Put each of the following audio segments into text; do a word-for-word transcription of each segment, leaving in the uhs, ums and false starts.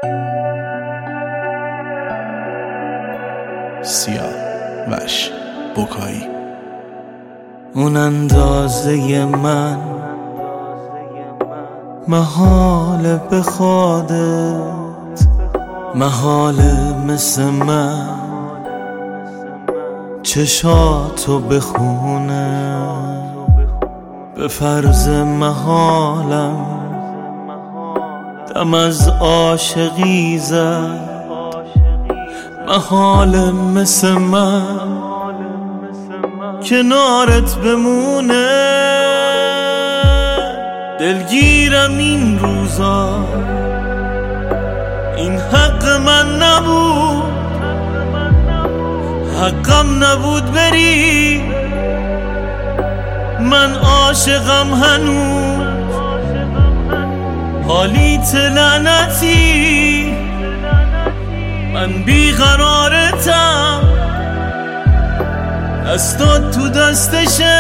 سیاوش بوکایی. اون اندازه من محاله بخوادت، محاله مثل من چشاتو بخونه. به فرض محالم دم از عاشقی زد، محاله مثل من کنارت بمونه. دلگیرم این روزا، این حق من نبود، حقم نبود بری. من عاشقم هنوز، حالیت لعنتی. من بیقرارتم، دستات تو دستشه.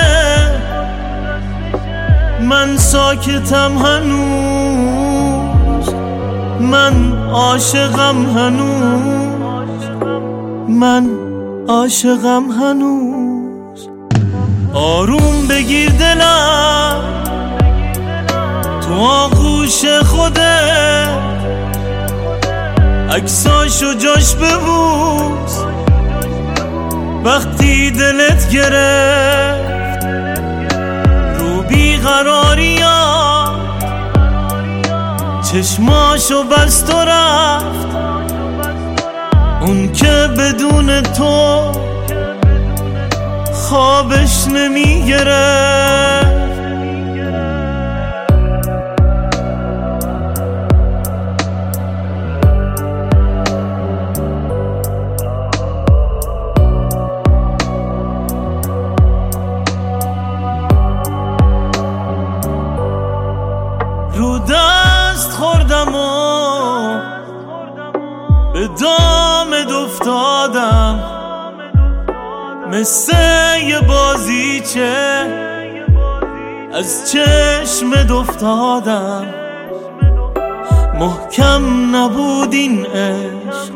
من ساکتم هنوز، من عاشقم هنوز، من عاشقم هنوز. آروم بگیر دلم تو آغوش خودت، عکساشو جاش ببوس وقتی دلت گرفت. رو بیقراریات چشماشو بست و رفت، اون که بدون تو خوابش نمی گرفت. رو دست خوردم و به دامت افتادم، مثل یه بازیچه از چشمت افتادم. محکم نبود این عشق،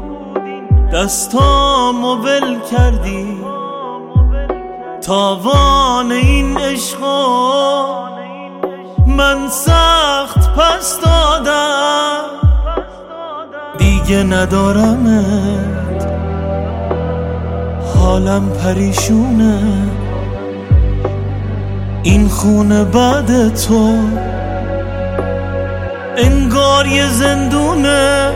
دستامو ول کردی. تاوان این عشقو من سخت پس دادم. دیگه ندارمت، حالم پریشونه. این خونه بعد تو انگار یه زندونه.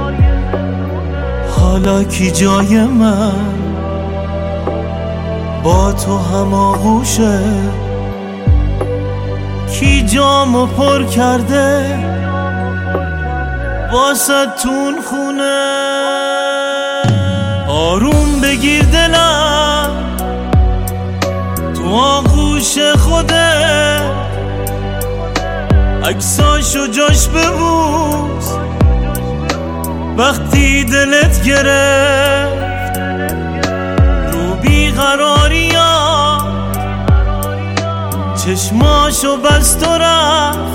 حالا کی جای من با تو هماغوشه؟ کی جامو پر کرده واسه تون خونه؟ آروم بگیر دلم تو آغوش خودت، عکساشو جاش ببوس وقتی دلت گرفت. رو بیقراریات چشماشو بست و رفت،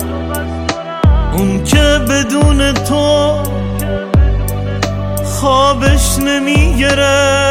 اون که بدون تو خوابش نمی گرفت.